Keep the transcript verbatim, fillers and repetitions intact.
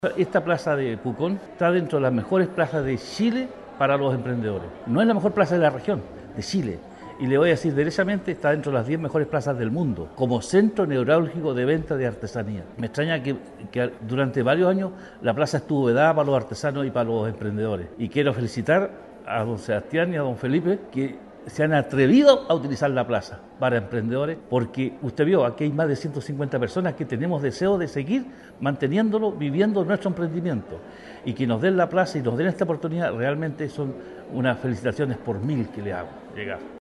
Esta plaza de Pucón está dentro de las mejores plazas de Chile para los emprendedores. No es la mejor plaza de la región, de Chile. Y le voy a decir derechamente, está dentro de las diez mejores plazas del mundo, como centro neurálgico de venta de artesanía. Me extraña que, que durante varios años la plaza estuvo vedada para los artesanos y para los emprendedores. Y quiero felicitar a don Sebastián y a don Felipe, que se han atrevido a utilizar la plaza para emprendedores, porque usted vio, aquí hay más de ciento cincuenta personas que tenemos deseo de seguir manteniéndolo, viviendo nuestro emprendimiento, y que nos den la plaza y nos den esta oportunidad, realmente son unas felicitaciones por mil que le hago llegar.